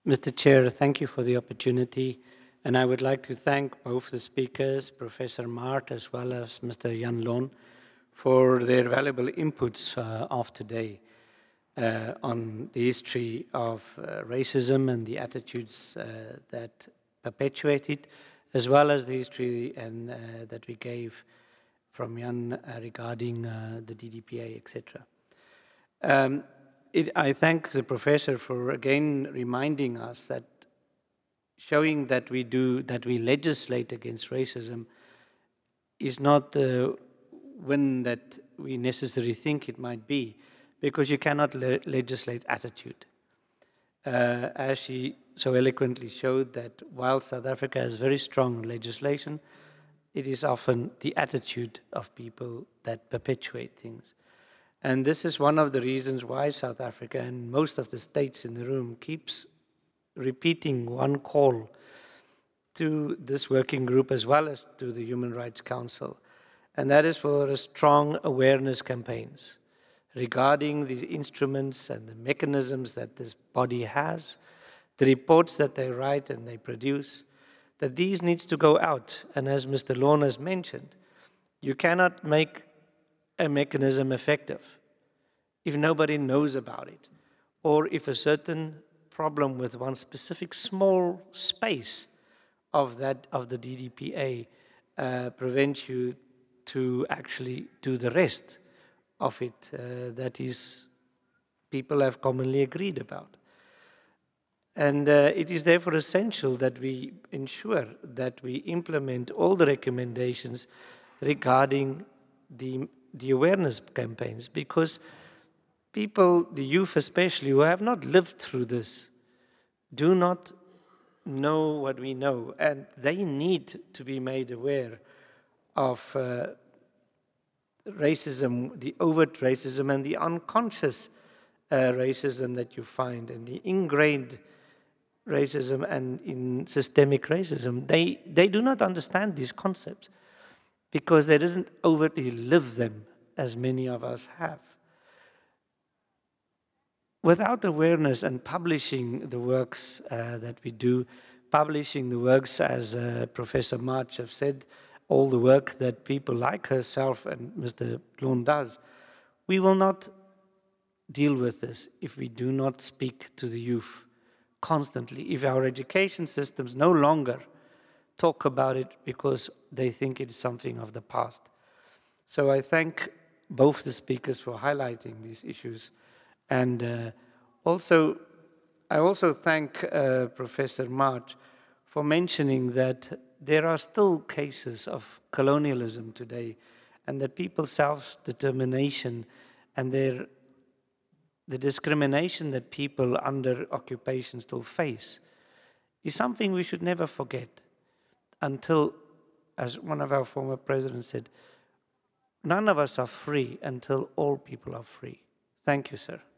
Mr. Chair, thank you for the opportunity. And I would like to thank both the speakers, Professor Mart as well as Mr. Jan Loon, for their valuable inputs of today on the history of racism and the attitudes that perpetuate it, as well as the history that we gave from Jan regarding the DDPA, etc. I thank the professor for again reminding us that showing that we legislate against racism is not the win that we necessarily think it might be, because you cannot legislate attitude. As she so eloquently showed, that while South Africa has very strong legislation, it is often the attitude of people that perpetuate things. And this is one of the reasons why South Africa and most of the states in the room keeps repeating one call to this working group as well as to the Human Rights Council, and that is for a strong awareness campaigns regarding the instruments and the mechanisms that this body has, the reports that they write and they produce, that these needs to go out. And as Mr. Loon has mentioned, you cannot make a mechanism effective if nobody knows about it, or if a certain problem with one specific small space of the DDPA prevents you to actually do the rest of it that is people have commonly agreed about. And it is therefore essential that we ensure that we implement all the recommendations regarding the awareness campaigns, because people, the youth especially, who have not lived through this, do not know what we know, and they need to be made aware of racism, the overt racism and the unconscious racism that you find, and the ingrained racism and in systemic racism. They do not understand these concepts because they didn't overtly live them as many of us have. Without awareness and publishing the works that we do, publishing the works, as Professor March have said, all the work that people like herself and Mr. Loon does, we will not deal with this if we do not speak to the youth constantly, if our education systems no longer talk about it because they think it is something of the past. So I thank both the speakers for highlighting these issues. And also, I also thank Professor March for mentioning that there are still cases of colonialism today, and that people's self-determination and the discrimination that people under occupation still face is something we should never forget until, as one of our former presidents said, none of us are free until all people are free. Thank you, sir.